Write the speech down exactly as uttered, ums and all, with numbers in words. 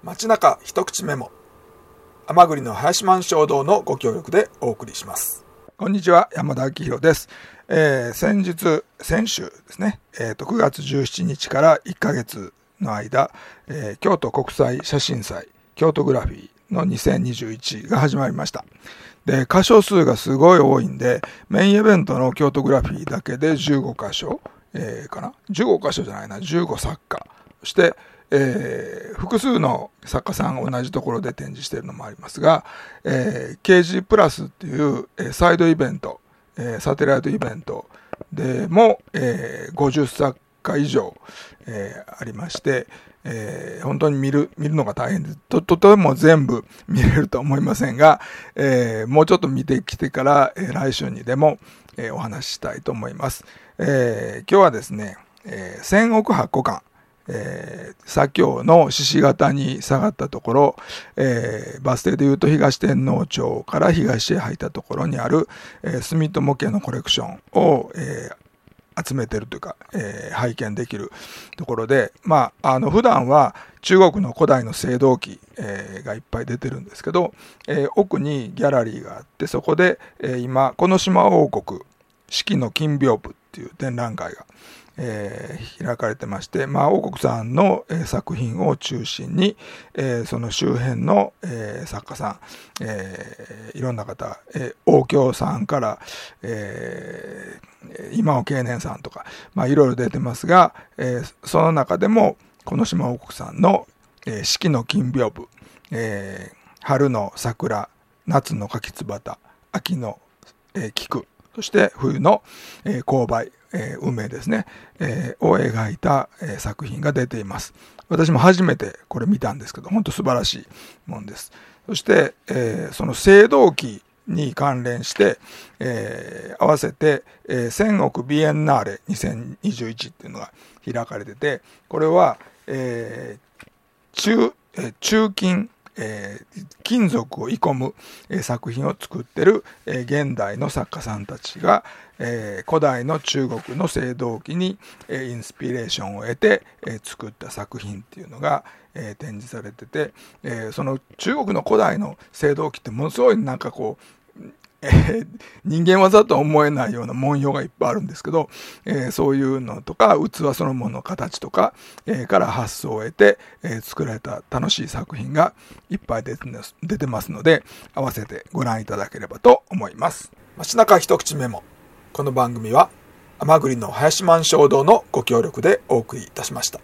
街中一口メモ、甘栗の林満衝動のご協力でお送りします。こんにちは、山田明宏です。えー、先日先週ですね、えー、とくがつじゅうしちにちからいっかげつの間、えー、京都国際写真祭京都グラフィーのにせんにじゅういちが始まりました。で、箇所数がすごい多いんで、メインイベントの京都グラフィーだけでじゅうごかしょ、えー、かなじゅうごかしょじゃないなじゅうご作家、そしてえー、複数の作家さんが同じところで展示しているのもありますが、えー、ケージー プラスっていう、えー、サイドイベント、えー、サテライトイベントでも、えー、ごじゅっさっか以上、えー、ありまして、えー、本当に見る見るのが大変です。ととても全部見れるとは思いませんが、えー、もうちょっと見てきてから、えー、来週にでも、えー、お話ししたいと思います。えー、今日はですね、えー、千億八個館、えー、左京の獅子型に下がったところ、えー、バス停でいうと東天王町から東へ入ったところにある、えー、住友家のコレクションを、えー、集めてるというか、えー、拝見できるところで、まあ、あの普段は中国の古代の青銅器、えー、がいっぱい出てるんですけど、えー、奥にギャラリーがあって、そこで、えー、今この島王国四季の金屏風っていう展覧会がえー、開かれてまして、まあ、王国さんの、えー、作品を中心に、えー、その周辺の、えー、作家さん、えー、いろんな方、えー、王京さんから、えー、今尾慶年さんとか、まあ、いろいろ出てますが、えー、その中でもこの島王国さんの、えー、四季の金屏風、えー、春の桜、夏の柿つばた、秋の、えー、菊、そして冬の、えー、紅梅、えー、梅ですね、えー、を描いた、えー、作品が出ています。私も初めてこれ見たんですけど、本当素晴らしいもんです。そして、えー、その青銅器に関連して、えー、合わせて、えー、千億ビエンナーレにせんにじゅういちっていうのが開かれてて、これは、えー、中、えー、中金えー、金属を鋳込む、えー、作品を作ってる、えー、現代の作家さんたちが、えー、古代の中国の青銅器に、えー、インスピレーションを得て、えー、作った作品っていうのが、えー、展示されてて、えー、その中国の古代の青銅器ってものすごいなんかこうえー、人間技とは思えないような文様がいっぱいあるんですけど、えー、そういうのとか器そのものの形とか、えー、から発想を得て、えー、作られた楽しい作品がいっぱい出てます、出てますので、合わせてご覧いただければと思います。街中一口メモ、この番組は甘栗の林満衝動のご協力でお送りいたしました。